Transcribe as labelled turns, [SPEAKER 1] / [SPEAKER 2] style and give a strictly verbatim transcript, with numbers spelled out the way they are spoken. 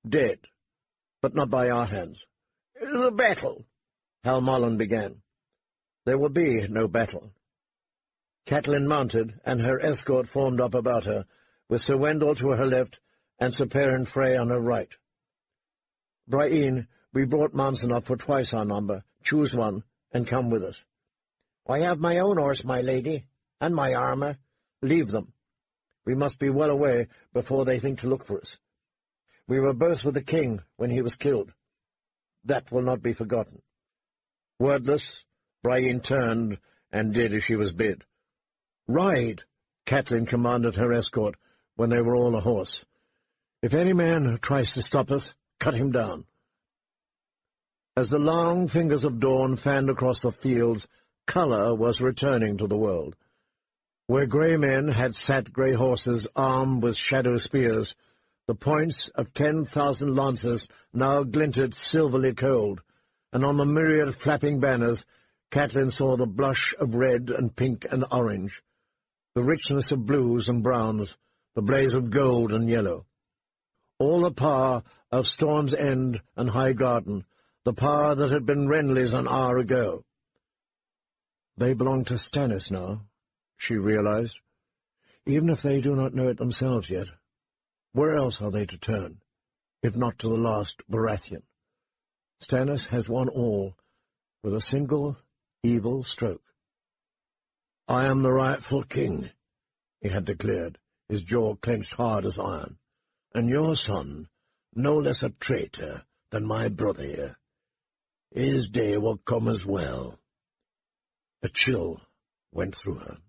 [SPEAKER 1] dead, but not by our hands.
[SPEAKER 2] The battle,
[SPEAKER 1] Hal Marlin began. There will be no battle. Catelyn mounted, and her escort formed up about her, with Sir Wendell to her left and Sir Perrin Frey on her right. Brienne, we brought Manson up for twice our number. Choose one, and come with us.
[SPEAKER 2] I have my own horse, my lady, and my armour.
[SPEAKER 1] Leave them. We must be well away before they think to look for us. We were both with the king when he was killed. That will not be forgotten. Wordless, Brienne turned and did as she was bid. Ride, Catelyn commanded her escort when they were all ahorse. If any man tries to stop us, cut him down. As the long fingers of dawn fanned across the fields, colour was returning to the world. Where grey men had sat grey horses armed with shadow spears, the points of ten thousand lances now glinted silverly cold, and on the myriad flapping banners Catelyn saw the blush of red and pink and orange, the richness of blues and browns, the blaze of gold and yellow. All the power of Storm's End and Highgarden, the power that had been Renly's an hour ago. They belong to Stannis now, she realized, even if they do not know it themselves yet. Where else are they to turn, if not to the last Baratheon? Stannis has won all, with a single evil stroke. I am the rightful king, he had declared, his jaw clenched hard as iron, and your son, no less a traitor than my brother here. His day will come as well. A chill went through her.